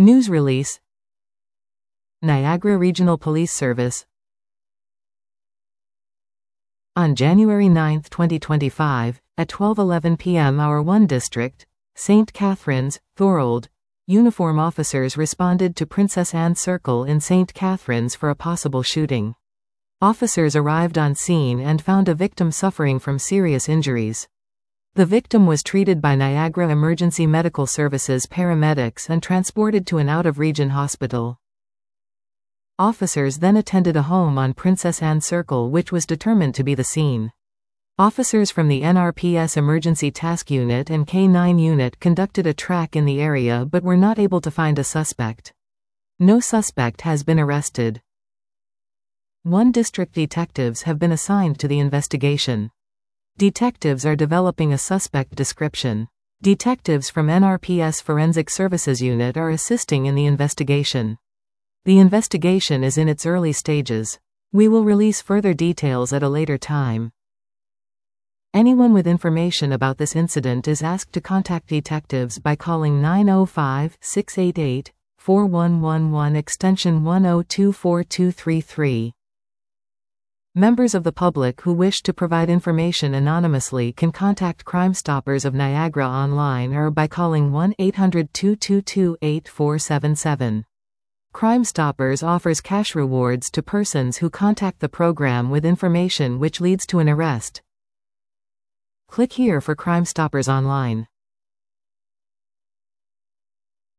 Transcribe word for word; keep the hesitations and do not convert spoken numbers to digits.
News release. Niagara Regional Police Service. On January ninth twenty twenty-five, at twelve eleven p m Hour one District, Saint Catharines, Thorold, uniform officers responded to Princess Anne Circle in Saint Catharines for a possible shooting. Officers arrived on scene and found a victim suffering from serious injuries. The victim was treated by Niagara Emergency Medical Services paramedics and transported to an out-of-region hospital. Officers then attended a home on Princess Anne Circle which was determined to be the scene. Officers from the N R P S Emergency Task Unit and K nine Unit conducted a track in the area but were not able to find a suspect. No suspect has been arrested. One District detectives have been assigned to the investigation. Detectives are developing a suspect description. Detectives from N R P S Forensic Services Unit are assisting in the investigation. The investigation is in its early stages. We will release further details at a later time. Anyone with information about this incident is asked to contact detectives by calling nine oh five, six eight eight, four one one one extension one oh two four two three three. Members of the public who wish to provide information anonymously can contact Crime Stoppers of Niagara online or by calling one eight hundred, two two two, eight four seven seven. Crime Stoppers offers cash rewards to persons who contact the program with information which leads to an arrest. Click here for Crime Stoppers online.